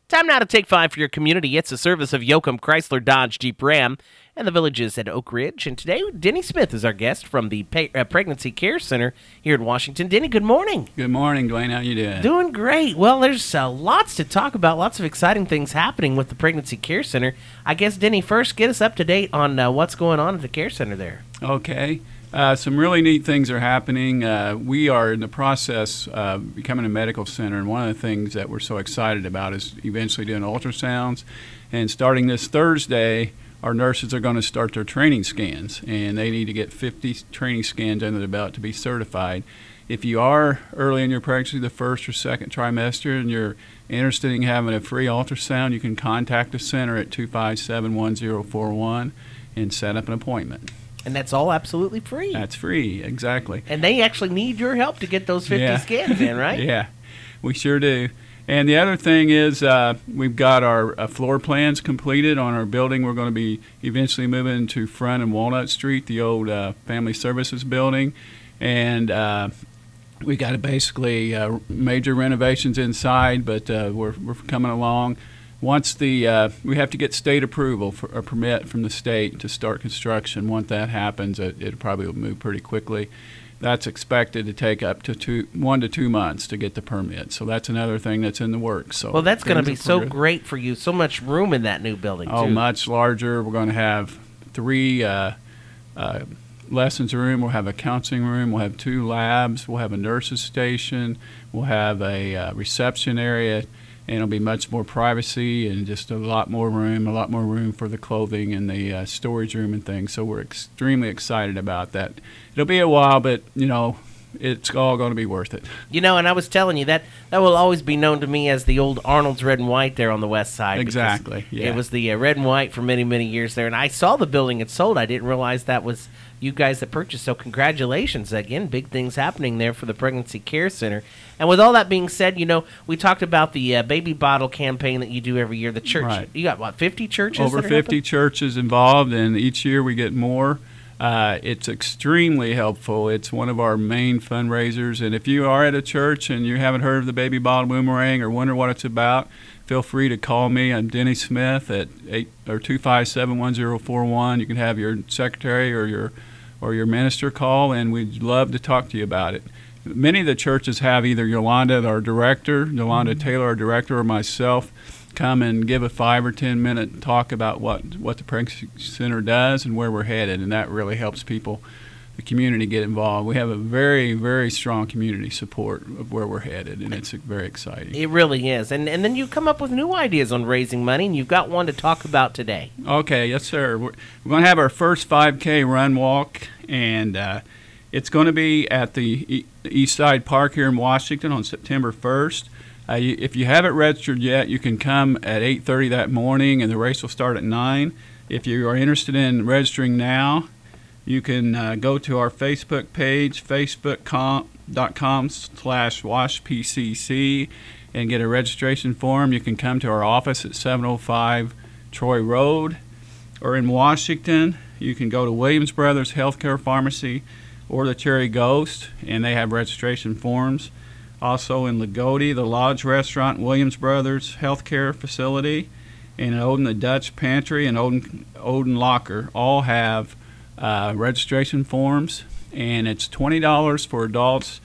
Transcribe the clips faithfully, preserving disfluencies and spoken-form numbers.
Time now to take five for your community. It's a service of Yoakum Chrysler Dodge Jeep Ram and the villages at Oak Ridge. And today, Denny Smith is our guest from the Pe- uh, Pregnancy Care Center here in Washington. Denny, good morning. Good morning, Dwayne. How you doing? Doing great. Well, there's uh, lots to talk about, lots of exciting things happening with the Pregnancy Care Center. I guess, Denny, first get us up to date on uh, what's going on at the Care Center there. Okay. Uh, some really neat things are happening. Uh, we are in the process of becoming a medical center, and one of the things that we're so excited about is eventually doing ultrasounds. And starting this Thursday, our nurses are going to start their training scans, and they need to get fifty training scans under the belt to be certified. If you are early in your pregnancy, the first or second trimester, and you're interested in having a free ultrasound, you can contact the center at two five seven, one zero four one and set up an appointment. And that's all absolutely free. That's free, exactly. And they actually need your help to get those fifty Yeah. scans in, right? Yeah, we sure do. And the other thing is uh, we've got our uh, floor plans completed on our building. We're going to be eventually moving to Front and Walnut Street, the old uh, Family Services building. And uh, we got basically uh, major renovations inside, but uh, we're, we're coming along. Once the uh, we have to get state approval for a permit from the state to start construction. Once that happens, it, it probably will move pretty quickly. That's expected to take up to two, one to two months to get the permit. So that's another thing that's in the works. So well, that's going to be things are so progress- great for you. So much room in that new building, Oh, too. much larger. We're going to have three uh, uh, lessons room. We'll have a counseling room. We'll have two labs. We'll have a nurse's station. We'll have a uh, reception area. And it'll be much more privacy and just a lot more room, a lot more room for the clothing and the uh, storage room and things. So we're extremely excited about that. It'll be a while, but, you know, it's all going to be worth it. You know, and I was telling you, that that will always be known to me as the old Arnold's Red and White there on the west side. because Exactly, yeah. It was the uh, red and white for many, many years there. And I saw the building it sold. I didn't realize that was you guys that purchased. So congratulations. Again, big things happening there for the Pregnancy Care Center. And with all that being said, you know, we talked about the uh, baby bottle campaign that you do every year. The church, Right. you got, what, fifty churches? Over that are fifty helping? churches involved, and each year we get more. Uh, it's extremely helpful. It's one of our main fundraisers. And if you are at a church and you haven't heard of the Baby Bottle Boomerang or wonder what it's about, feel free to call me. I'm Denny Smith at eight or two five seven, one zero four one. You can have your secretary or your or your minister call, and we'd love to talk to you about it. Many of the churches have either Yolanda, our director, Yolanda mm-hmm. Taylor, our director, or myself come and give a five or ten minute talk about what, what the Pregnancy Center does and where we're headed, and that really helps people, the community, get involved. We have a very, very strong community support of where we're headed, and it's very exciting. It really is. And and then you come up with new ideas on raising money, and you've got one to talk about today. Okay, yes, sir. We're, we're going to have our first five K run walk, and uh, it's going to be at the e- East Side Park here in Washington on September first. Uh, you, if you haven't registered yet, you can come at eight thirty that morning, and the race will start at nine. If you are interested in registering now, you can uh, go to our Facebook page, facebook dot com slash wash P C C, and get a registration form. You can come to our office at seven oh five Troy Road, or in Washington, you can go to Williams Brothers Healthcare Pharmacy or the Cherry Ghost, and they have registration forms. Also in Lagodi, the Lodge Restaurant, Williams Brothers Healthcare Facility, and in Odin, the Dutch Pantry, and Odin, Odin Locker all have uh, registration forms, and it's twenty dollars for adults,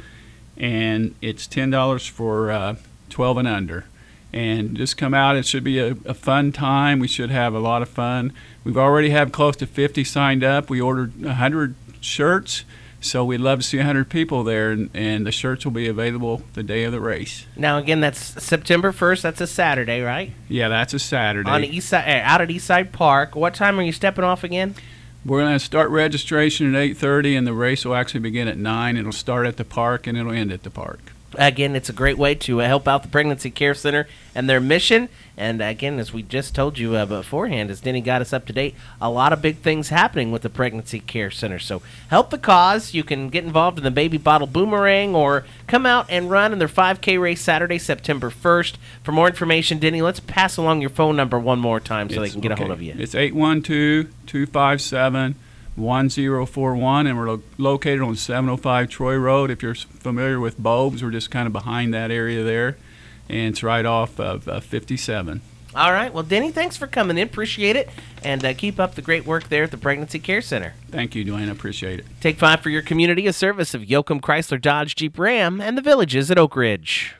and it's ten dollars for uh, twelve and under. And just come out. It should be a, a fun time. We should have a lot of fun. We've already had close to fifty signed up. We ordered one hundred shirts. So we'd love to see one hundred people there, and, and the shirts will be available the day of the race. Now, again, that's September first. That's a Saturday, right? Yeah, that's a Saturday. On the east side, uh, out at East Side Park. What time are you stepping off again? We're going to start registration at eight thirty, and the race will actually begin at nine. It'll start at the park, and it'll end at the park. Again, it's a great way to uh, help out the Pregnancy Care Center and their mission. And again, as we just told you uh, beforehand, as Denny got us up to date, a lot of big things happening with the Pregnancy Care Center. So help the cause. You can get involved in the Baby Bottle Boomerang or come out and run in their five K race Saturday, September first. For more information, Denny, let's pass along your phone number one more time so It's, they can get okay. a hold of you. It's eight one two, two five seven, one zero four one, and we're lo- located on seven oh five Troy Road. If you're familiar with Bobes, we're just kind of behind that area there. and it's right off of uh, fifty-seven. All right. Well, Denny, thanks for coming in. Appreciate it. And uh, keep up the great work there at the Pregnancy Care Center. Thank you, Dwayne. I appreciate it. Take Five for your community, a service of Yoakum Chrysler Dodge Jeep Ram and the Villages at Oak Ridge.